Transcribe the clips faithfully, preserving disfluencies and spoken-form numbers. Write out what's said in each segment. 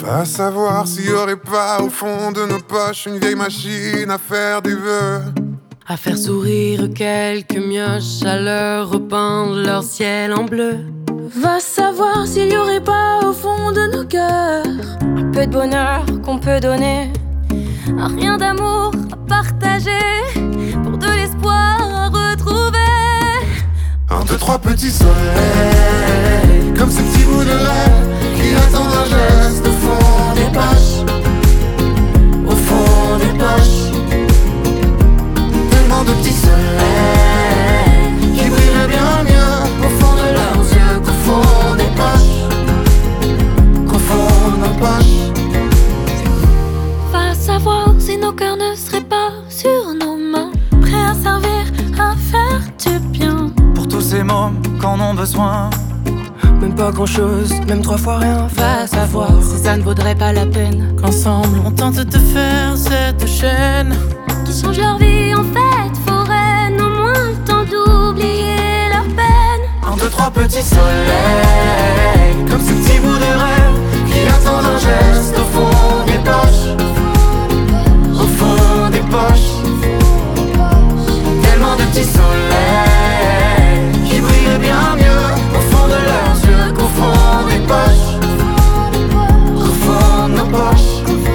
À savoir s'il y aurait pas au fond de nos poches une vieille machine à faire des vœux, à faire sourire quelques mioches, à leur repeindre leur ciel en bleu. Va savoir s'il y aurait pas au fond de nos cœurs un peu de bonheur qu'on peut donner, un rien d'amour à partager, pour de l'espoir à retrouver. Un, deux, trois petits soleils, comme ce petit bout de rêve qui attendent un geste au fond des poches, au fond des poches. Tellement de petits soleils qui brilleraient bien mieux au fond de leurs yeux qu'au fond des poches, qu'au fond de nos poches. Va savoir si nos cœurs ne seraient pas sur nos mains, prêts à servir, à faire du bien. Pour tous ces mômes qu'en ont besoin, même pas grand chose, même trois fois rien. Va savoir si ça ne vaudrait pas la peine qu'ensemble on tente de faire cette chaîne qui change leur vie en fête foraine, au moins le temps d'oublier leur peine. Un, deux, trois petits soleils, comme ce petit bout de rêve qui attendent un geste au fond des poches, au fond des poches. Tellement de petits soleils qui brilleraient bien mieux au fond de leurs yeux qu'au fond des poches, qu'au fond de nos poches.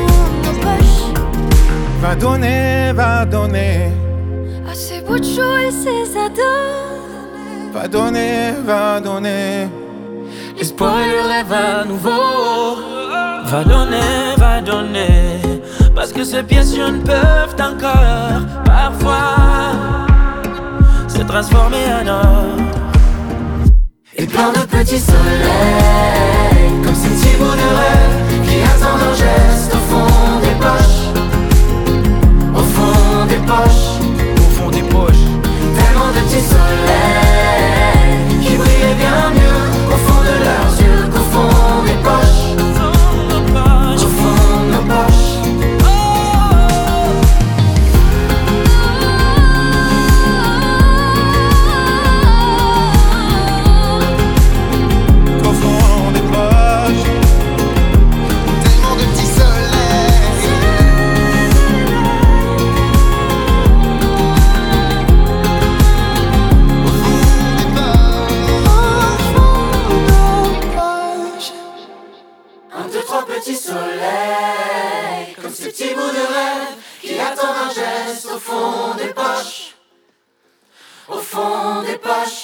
Va donner, va donner à ces bouts de chou et ces ados. Va donner, va donner l'espoir et le rêve à nouveau. Va donner, va donner, parce que ces pièces jeunes peuvent encore parfois se transformer en or. Et plein de petits soleils, comme ces petits bouts de rêve qui attendent un geste au fond des poches, au fond des poches, au fond des poches. Tellement de petits soleils qui brilleraient bien mieux au fond de leurs yeux qu'au fond des poches, au fond de nos poches. Petits soleils, comme ces petits bouts de rêve qui attendent un geste au fond des poches, au fond des poches.